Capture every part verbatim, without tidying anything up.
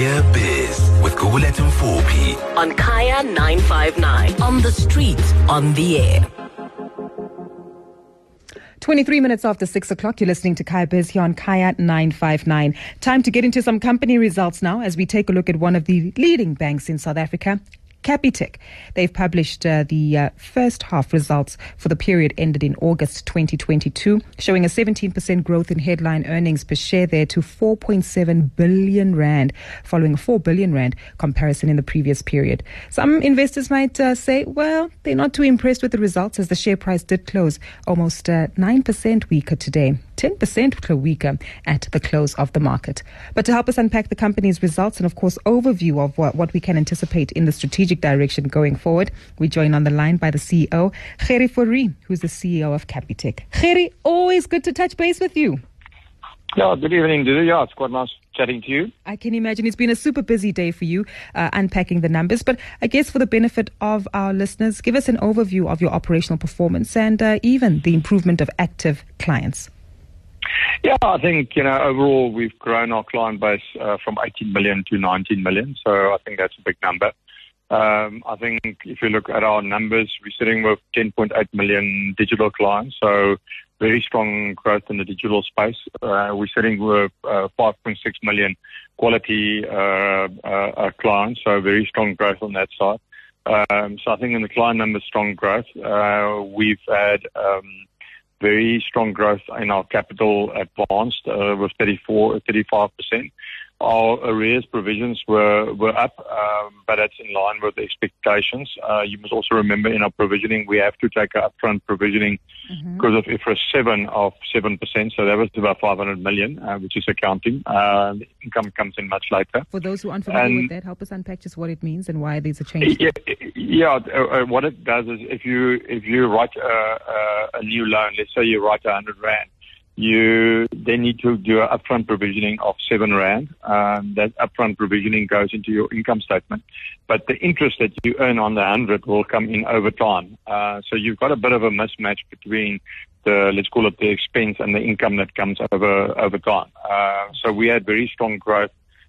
Kaya Biz with Gulet and four P on Kaya nine five nine. On the street, on the air. twenty-three minutes after six o'clock, you're listening to Kaya Biz here on Kaya nine five nine. Time to get into some company results now as we take a look at one of the leading banks in South Africa, Capitec. They've published uh, the uh, first half results for the period ended in August twenty twenty-two, showing a seventeen percent growth in headline earnings per share there to four point seven billion rand, following a four billion rand comparison in the previous period. Some investors might uh, say, well, they're not too impressed with the results as the share price did close almost uh, nine percent weaker today, ten percent weaker at the close of the market. But to help us unpack the company's results and, of course, overview of what, what we can anticipate in the strategic direction going forward, we join on the line by the C E O, Gerrie Fourie, who's the C E O of Capitec. Gerrie, always good to touch base with you. Yeah, good evening, Didi. Yeah, it's quite nice chatting to you. I can imagine it's been a super busy day for you, uh, unpacking the numbers. But I guess for the benefit of our listeners, give us an overview of your operational performance and uh, even the improvement of active clients. Yeah, I think, you know, overall we've grown our client base uh, from eighteen million to nineteen million. So I think that's a big number. Um, I think if you look at our numbers, we're sitting with ten point eight million digital clients. So very strong growth in the digital space. Uh, we're sitting with uh, five point six million quality uh, uh, clients. So very strong growth on that side. Um, so I think in the client numbers, strong growth. Uh, we've had um, very strong growth in our capital advanced uh, with thirty-four, thirty-five percent. Our arrears provisions were, were up, um, but that's in line with the expectations. Uh, you must also remember in our provisioning, we have to take an upfront provisioning mm-hmm. because of I F R S seven of seven percent. So that was about five hundred million, uh, which is accounting. Uh, the income comes in much later. For those who aren't familiar and, with that, help us unpack just what it means and why there's a change. Yeah, yeah uh, what it does is if you, if you write a, a, a new loan, let's say you write one hundred rand, you then need to do an upfront provisioning of seven rand. Um, that upfront provisioning goes into your income statement, but the interest that you earn on the hundred will come in over time. Uh, so you've got a bit of a mismatch between the, let's call it the expense and the income that comes over over time. Uh, so we had very strong growth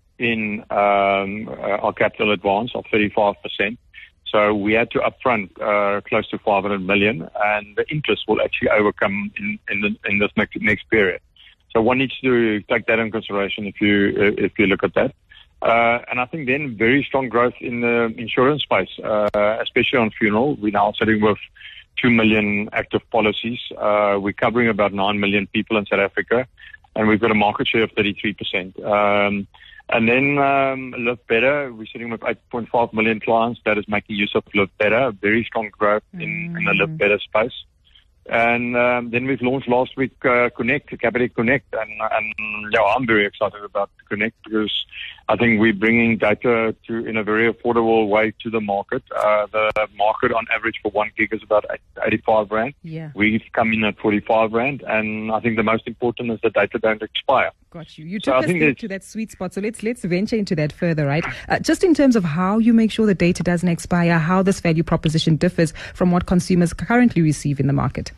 in um, uh, our capital advance of thirty-five percent. So we had to upfront uh, close to five hundred million, and the interest will actually overcome in, in, the, in this next, next period. So one needs to take that in consideration if you if you look at that. Uh, and I think then very strong growth in the insurance space, uh, especially on funeral. We're now sitting with two million active policies. Uh, we're covering about nine million people in South Africa, and we've got a market share of thirty-three percent. Um, And then um, Live Better, we're sitting with eight point five million clients that is making use of Live Better. Very strong growth in, mm. in the Live Better space. And um, then we've launched last week uh, Connect, Capitec Connect. And, and yeah, I'm very excited about Connect because I think we're bringing data to in a very affordable way to the market. Uh, the market on average for one gig is about eighty-five rand. Yeah. We've come in at forty-five rand. And I think the most important is the data don't expire. Got you. You took so us there to that sweet spot. So let's let's venture into that further, right? Uh, just in terms of how you make sure the data doesn't expire, how this value proposition differs from what consumers currently receive in the market.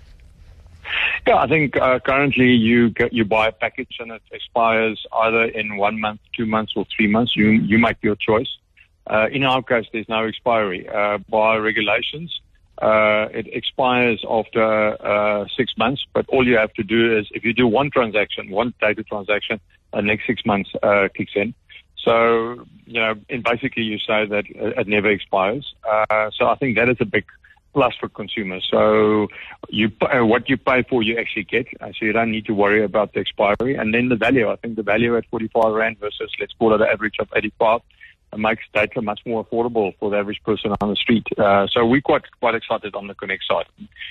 Yeah, I think uh, currently you get, you buy a package and it expires either in one month, two months, or three months. You you make your choice. Uh, in our case, there's no expiry. Uh, by regulations, uh, it expires after uh, six months. But all you have to do is, if you do one transaction, one data transaction, the next six months uh, kicks in. So, you know, and basically you say that it never expires. Uh, so I think that is a big plus for consumers. So you uh, what you pay for, you actually get. Uh, so you don't need to worry about the expiry. And then the value, I think the value at forty-five rand versus, let's call it an average of eighty-five, it makes data much more affordable for the average person on the street. Uh, so we're quite quite excited on the Connect side,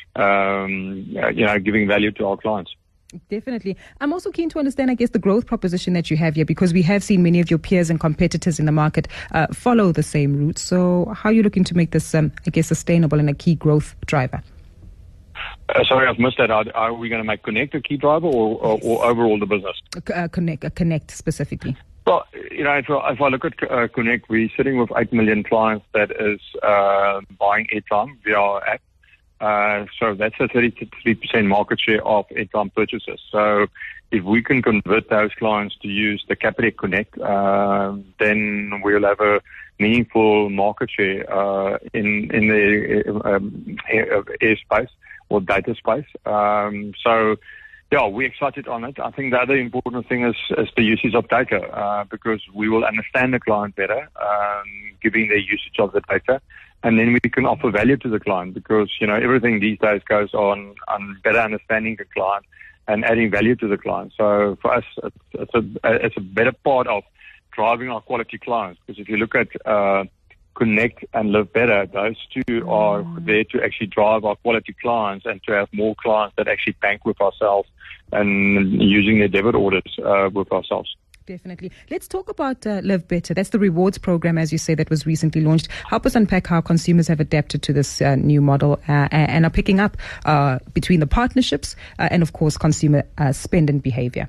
um, you know, giving value to our clients. Definitely. I'm also keen to understand, I guess, the growth proposition that you have here, because we have seen many of your peers and competitors in the market uh, follow the same route. So how are you looking to make this, um, I guess, sustainable and a key growth driver? Uh, sorry, I've missed that. Are, are we going to make Connect a key driver or, or, or overall the business? Uh, connect, uh, Connect specifically. Well, you know, if, if I look at uh, Connect, we're sitting with eight million clients that is uh, buying airtime via our app. Uh, so that's a thirty-three percent market share of airtime purchases. So if we can convert those clients to use the Capitec Connect, uh, then we'll have a meaningful market share uh, in in the um, air, airspace or data space. Um, so, yeah, we're excited on it. I think the other important thing is, is the usage of data uh, because we will understand the client better, um, giving their usage of the data. And then we can offer value to the client because, you know, everything these days goes on, on better understanding the client and adding value to the client. So for us, it's, it's, a, it's a better part of driving our quality clients. Because if you look at uh, Connect and Live Better, those two are there to actually drive our quality clients and to have more clients that actually bank with ourselves and using their debit orders uh, with ourselves. Definitely. Let's talk about uh, Live Better. That's the rewards program, as you say, that was recently launched. Help us unpack how consumers have adapted to this uh, new model uh, and are picking up uh, between the partnerships uh, and, of course, consumer uh, spend and behavior.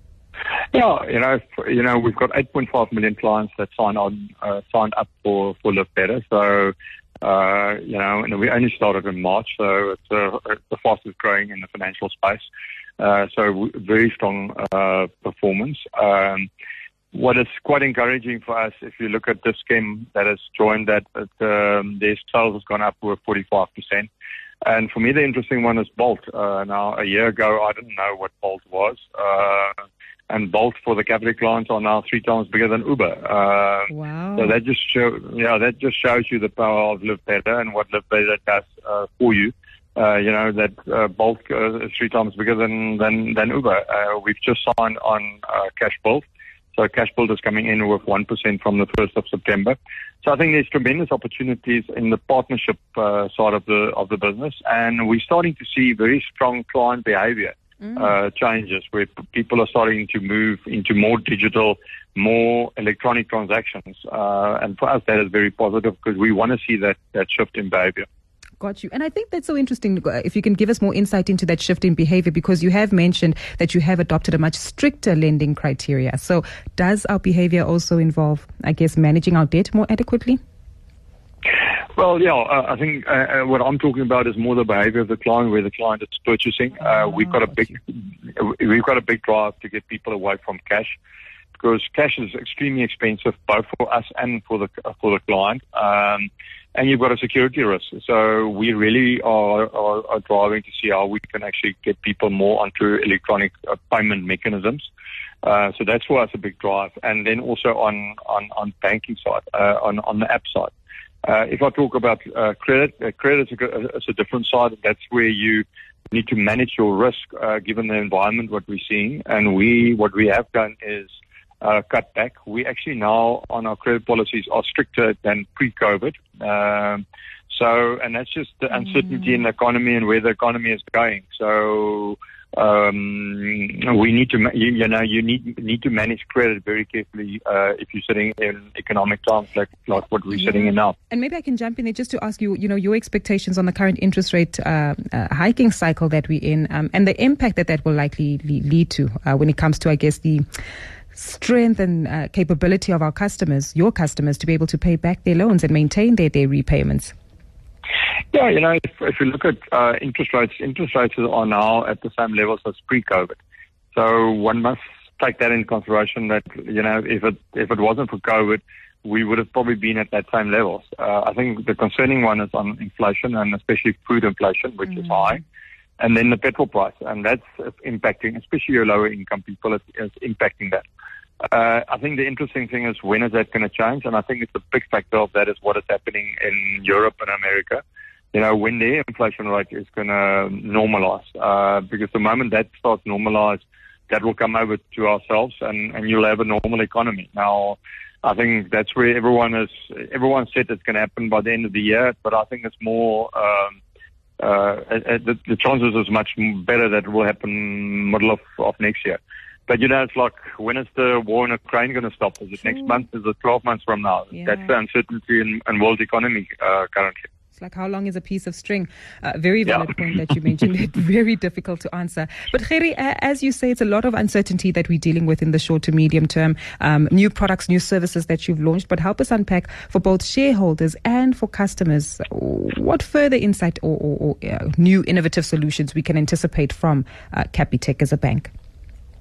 Yeah, you know, you know, we've got eight point five million clients that sign on, uh, signed up for, for Live Better. So, uh, you know, and we only started in March, so it's uh, the fastest growing in the financial space. Uh, so very strong uh, performance. Um, what is quite encouraging for us, if you look at the scheme that has joined that, it, um, their sales has gone up with forty-five percent. And for me, the interesting one is Bolt. Uh, now, a year ago, I didn't know what Bolt was. Uh, and Bolt for the Capitec clients are now three times bigger than Uber. Uh, wow. So that just show, yeah, that just shows you the power of Live Better and what Live Better does uh, for you. Uh, you know, that uh, Bolt uh, is three times bigger than, than, than Uber. Uh, we've just signed on uh, Cashbuild. So Cashbuild is coming in with one percent from the first of September. So I think there's tremendous opportunities in the partnership uh, side of the of the business. And we're starting to see very strong client behavior mm. uh, changes where p- people are starting to move into more digital, more electronic transactions. Uh, and for us, that is very positive because we want to see that, that shift in behavior. Got you. And I think that's so interesting, if you can give us more insight into that shift in behavior, because you have mentioned that you have adopted a much stricter lending criteria. So does our behavior also involve, I guess, managing our debt more adequately? Well, yeah, uh, I think uh, what I'm talking about is more the behavior of the client, where the client is purchasing. Uh, oh, we've got a big, we've got a big drive to get people away from cash, because cash is extremely expensive both for us and for the for the client. Um, And you've got a security risk. So we really are, are, are driving to see how we can actually get people more onto electronic uh, payment mechanisms. Uh, so that's for us a big drive. And then also on, on, on banking side, uh, on, on the app side. Uh, if I talk about uh, credit, uh, credit is a, is a different side. That's where you need to manage your risk uh, given the environment, what we're seeing. And we, what we have done is Uh, cut back. We actually now on our credit policies are stricter than pre-COVID. Um, so, and that's just the uncertainty mm. in the economy and where the economy is going. So, um, we need to, you, you know, you need need to manage credit very carefully uh, if you're sitting in economic times like, like what we're yeah. sitting in now. And maybe I can jump in there just to ask you, you know, your expectations on the current interest rate uh, uh, hiking cycle that we're in, um, and the impact that that will likely lead to uh, when it comes to, I guess, the strength and uh, capability of our customers, your customers, to be able to pay back their loans and maintain their, their repayments. Yeah, you know, if, if you look at uh, interest rates, interest rates are now at the same levels as pre-COVID. So one must take that in consideration that, you know, if it if it wasn't for COVID, we would have probably been at that same levels. Uh, I think the concerning one is on inflation, and especially food inflation, which mm. is high. And then the petrol price, and that's impacting, especially your lower income people, it's, it's impacting that. Uh, I think the interesting thing is when is that going to change? And I think it's a big factor of that is what is happening in Europe and America. You know, when their inflation rate is going to normalize, uh, because the moment that starts normalize, that will come over to ourselves and, and you'll have a normal economy. Now, I think that's where everyone is, everyone said it's going to happen by the end of the year, but I think it's more, um, Uh, the, the chances is much better that it will happen middle of, of next year. But, you know, it's like, when is the war in Ukraine going to stop? Is it next month? Is it twelve months from now? Yeah. That's the uncertainty in, in world economy uh, currently. It's like, how long is a piece of string? Uh, very valid yeah. point that you mentioned. Very difficult to answer. But Gerrie, uh, as you say, it's a lot of uncertainty that we're dealing with in the short to medium term. Um, new products, new services that you've launched. But help us unpack for both shareholders and for customers what further insight or, or, or uh, new innovative solutions we can anticipate from uh, Capitec as a bank.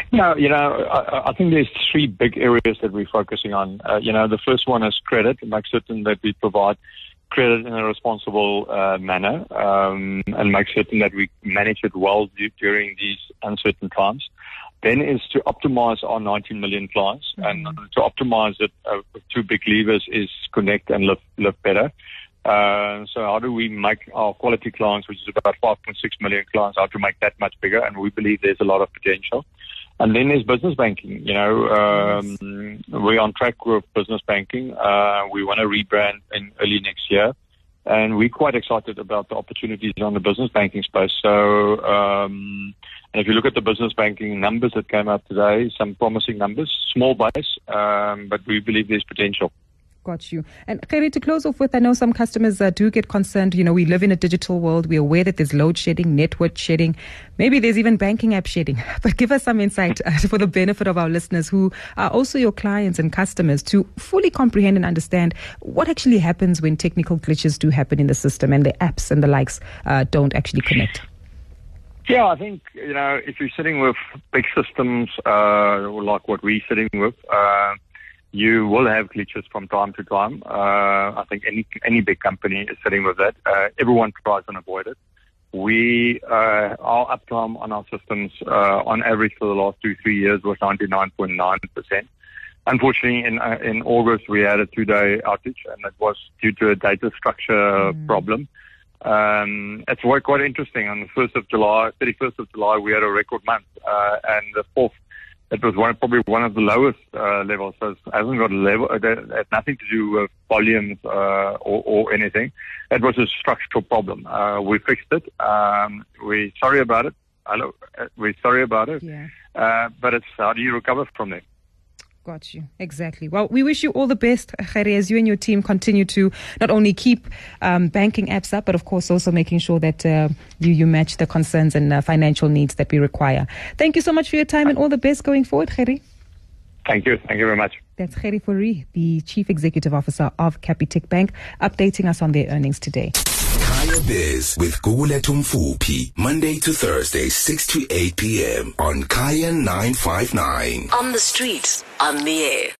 No, you know, I, I think there's three big areas that we're focusing on. Uh, you know, the first one is credit, make certain that we provide credit in a responsible uh, manner, um, and make certain that we manage it well d- during these uncertain times. Then is to optimize our nineteen million clients, mm-hmm. and to optimize it, uh, two big levers is connect and live, live better. Uh, so how do we make our quality clients, which is about five point six million clients, how to make that much bigger? And we believe there's a lot of potential. And then there's business banking. You know, um, yes. We're on track with business banking. Uh, we want to rebrand in early next year. And we're quite excited about the opportunities on the business banking space. So, um, and if you look at the business banking numbers that came out today, some promising numbers, small base, um, but we believe there's potential. Got you. And Gerrie, to close off with, I know some customers uh, do get concerned. You know, we live in a digital world. We're aware that there's load shedding, network shedding. Maybe there's even banking app shedding. But give us some insight uh, for the benefit of our listeners who are also your clients and customers to fully comprehend and understand what actually happens when technical glitches do happen in the system and the apps and the likes uh, don't actually connect. Yeah, I think, you know, if you're sitting with big systems uh, like what we're sitting with, uh, you will have glitches from time to time. Uh, I think any any big company is sitting with that. Uh, everyone tries and avoid it. We, uh, our uptime on our systems, uh, on average for the last two, three years was ninety-nine point nine percent. Unfortunately, in uh, in August, we had a two-day outage, and it was due to a data structure mm. problem. Um, it's quite, quite interesting. On the first of July, thirty-first of July, we had a record month, uh, and the fourth, it was one, probably one of the lowest uh, levels. So it hasn't got a level. It had nothing to do with volumes uh, or, or anything. It was a structural problem. Uh, we fixed it. Um, we're sorry about it. Hello, we're sorry about it. Yeah. Uh, but it's how do you recover from there? Got you. Exactly. Well, we wish you all the best, Gerrie, as you and your team continue to not only keep um, banking apps up, but of course also making sure that uh, you, you match the concerns and uh, financial needs that we require. Thank you so much for your time and all the best going forward, Gerrie. Thank you. Thank you very much. That's Gerrie Fourie, the Chief Executive Officer of Capitec Bank, updating us on their earnings today. Kaya Biz with Gugulethu Mfuphi, Monday to Thursday, six to eight p.m. on Kaya nine five nine. On the street, on the air.